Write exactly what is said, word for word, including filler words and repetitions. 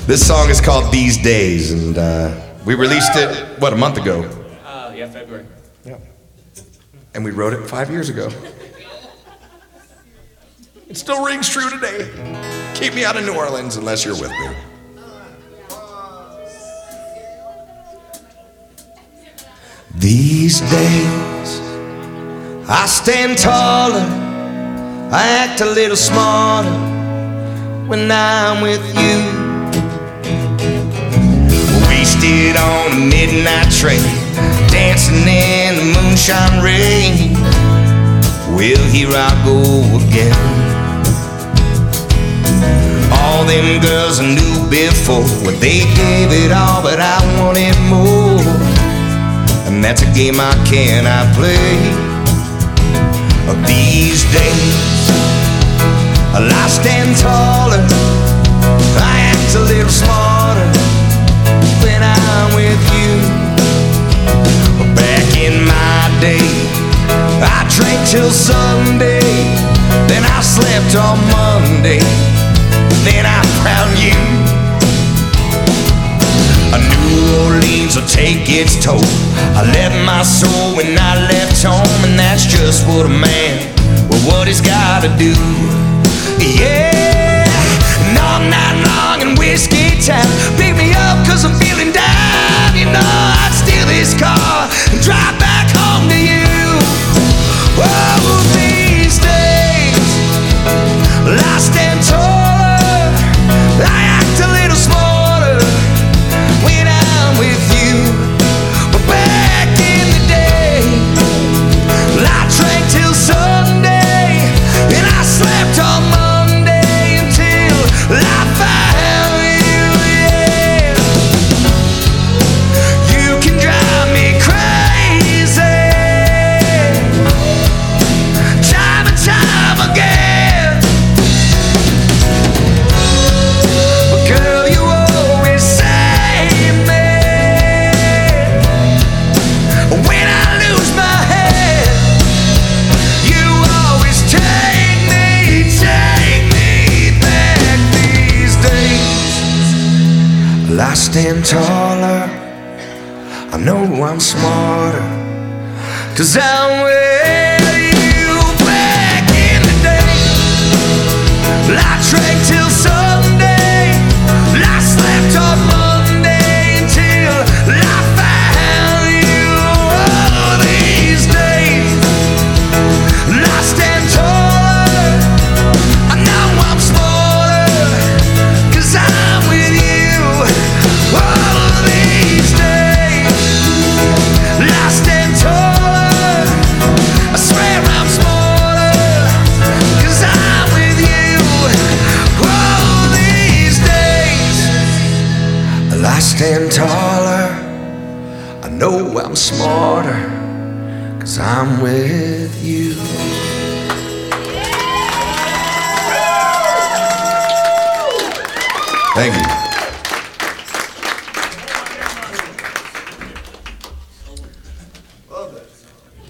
This song is called These Days, and uh, we released it, what, a month ago? Uh, yeah, February. Yeah. And we wrote it five years ago. It still rings true today. Keep me out of New Orleans unless you're with me. These days, I stand taller, I act a little smarter when I'm with you. Wasted on a midnight train, dancing in the moonshine rain. Well, here I go again. All them girls I knew before, well, they gave it all, but I wanted more. And that's a game I cannot play. These days, I stand taller, I act a little smarter when I'm with you. Back in my day, I drank till Sunday, then I slept on Monday, then I found you. New Orleans will take its toll. I left my soul when I left home, and that's just what a man, well, what he's gotta do. Yeah, and all night long in whiskey town, pick me up cause I'm feeling down. You know I'd steal this car and drive back home to you. Oh, these days, well, I stand taller, I act a little smarter when I'm with you. But back in the day, well, I drank till Sunday, and I slept on Monday until I found you, yeah. You can drive me crazy, time and time again. But girl, you always save me when I lose my head. You always take me, take me back. These days, well, I stand taller, I know I'm smarter, cause I'm with you. Back in the day, well, I drank till Sunday, well, I slept on Monday until I found you. Oh, these days, well, I stand taller, I know I'm smarter, cause I'm with you. Oh, these days, well, I stand taller, I swear I'm smarter, cause I'm with you. Oh, these days, well, I stand taller, I know I'm smarter, cause I'm with you. Thank you.